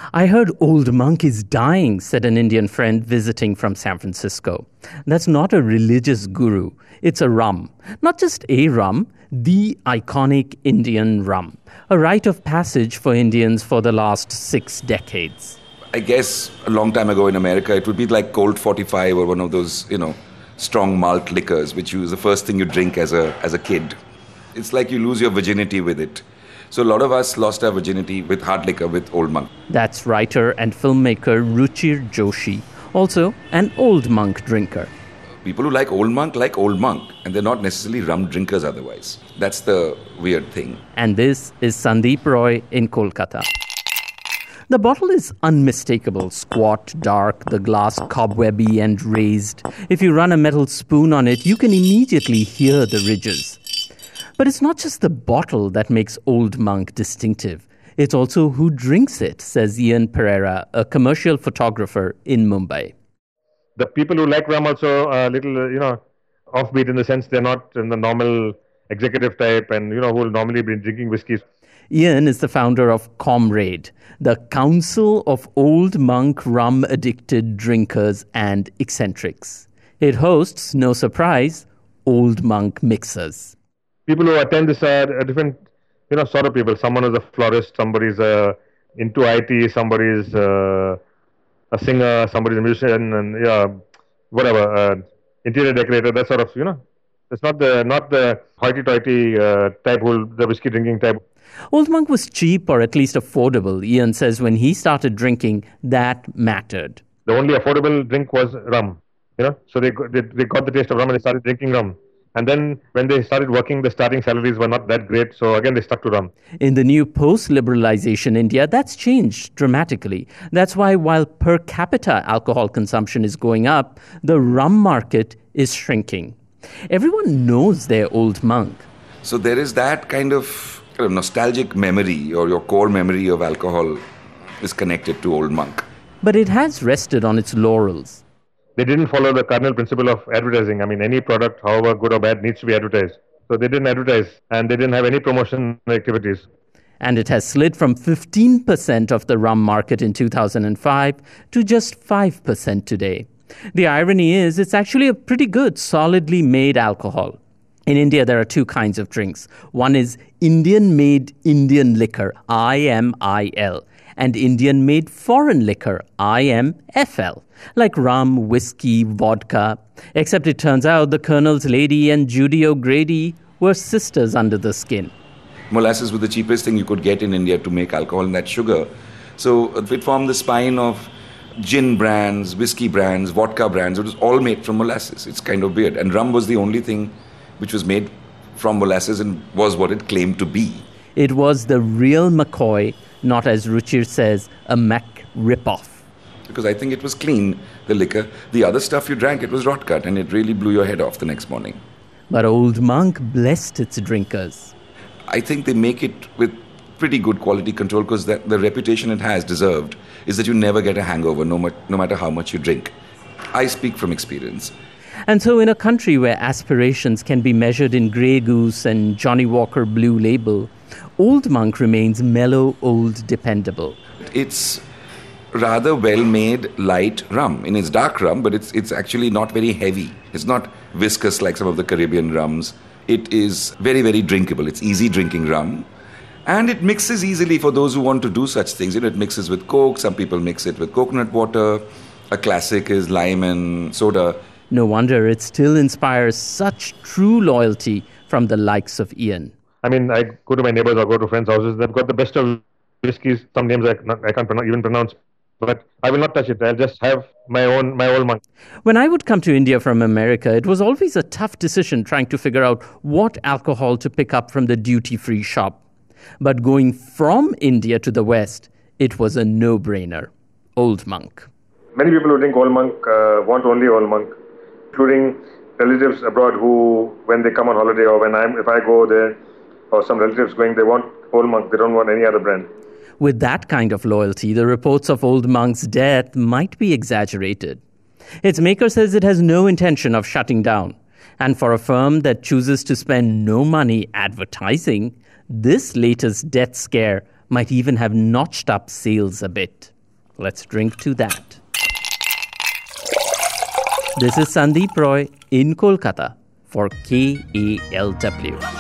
I heard Old Monk is dying, said an Indian friend visiting from San Francisco. That's not a religious guru. It's a rum. Not just a rum, the iconic Indian rum. A rite of passage for Indians for the last 6 decades. I guess a long time ago in America, it would be like Colt 45 or one of those, strong malt liquors, which is the first thing you drink as a kid. It's like you lose your virginity with it. So a lot of us lost our virginity with hard liquor, with Old Monk. That's writer and filmmaker Ruchir Joshi, also an Old Monk drinker. People who like Old Monk, and they're not necessarily rum drinkers otherwise. That's the weird thing. And this is Sandeep Roy in Kolkata. The bottle is unmistakable, squat, dark, the glass cobwebby and raised. If you run a metal spoon on it, you can immediately hear the ridges. But it's not just the bottle that makes Old Monk distinctive. It's also who drinks it, says Ian Pereira, a commercial photographer in Mumbai. The people who like rum also are a little, offbeat in the sense they're not in the normal executive type and, who will normally be drinking whiskeys. Ian is the founder of Comrade, the Council of Old Monk rum-addicted drinkers and eccentrics. It hosts, no surprise, Old Monk mixers. People who attend this are different, sort of people. Someone is a florist, somebody's into IT, somebody's a singer, somebody's a musician, and whatever, interior decorator. That sort of, it's not the hoity-toity type, the whiskey drinking type. Old Monk was cheap or at least affordable. Ian says when he started drinking, that mattered. The only affordable drink was rum, So they got the taste of rum and they started drinking rum. And then when they started working, the starting salaries were not that great. So again, they stuck to rum. In the new post-liberalization India, that's changed dramatically. That's why while per capita alcohol consumption is going up, the rum market is shrinking. Everyone knows their Old Monk. So there is that kind of nostalgic memory, or your core memory of alcohol is connected to Old Monk. But it has rested on its laurels. They didn't follow the cardinal principle of advertising. I mean, any product, however good or bad, needs to be advertised. So they didn't advertise and they didn't have any promotion activities. And it has slid from 15% of the rum market in 2005 to just 5% today. The irony is it's actually a pretty good, solidly made alcohol. In India, there are 2 kinds of drinks. One is Indian-made Indian liquor, IMIL, and Indian-made foreign liquor, IMFL, like rum, whiskey, vodka. Except it turns out the Colonel's Lady and Judy O'Grady were sisters under the skin. Molasses was the cheapest thing you could get in India to make alcohol, and that's sugar. So it formed the spine of gin brands, whiskey brands, vodka brands. It was all made from molasses. It's kind of weird. And rum was the only thing which was made from molasses and was what it claimed to be. It was the real McCoy, not, as Ruchir says, a Mac ripoff. Because I think it was clean, the liquor. The other stuff you drank, it was rot gut, and it really blew your head off the next morning. But Old Monk blessed its drinkers. I think they make it with pretty good quality control, because the reputation it has deserved is that you never get a hangover, no matter how much you drink. I speak from experience. And so in a country where aspirations can be measured in Grey Goose and Johnny Walker Blue Label, Old Monk remains mellow, old, dependable. It's rather well-made light rum. And it's dark rum, but it's actually not very heavy. It's not viscous like some of the Caribbean rums. It is very, very drinkable. It's easy drinking rum. And it mixes easily for those who want to do such things. It mixes with Coke. Some people mix it with coconut water. A classic is lime and soda. No wonder it still inspires such true loyalty from the likes of Ian. I mean, I go to my neighbors or go to friends' houses. They've got the best of whiskeys. Some names I can't even pronounce. But I will not touch it. I'll just have my Old Monk. When I would come to India from America, it was always a tough decision trying to figure out what alcohol to pick up from the duty-free shop. But going from India to the West, it was a no-brainer. Old Monk. Many people who drink Old Monk want only Old Monk, including relatives abroad who, when they come on holiday or if I go there, or some relatives going, they want Old Monk. They don't want any other brand. With that kind of loyalty, the reports of Old Monk's death might be exaggerated. Its maker says it has no intention of shutting down. And for a firm that chooses to spend no money advertising, this latest death scare might even have notched up sales a bit. Let's drink to that. This is Sandeep Roy in Kolkata for KALW.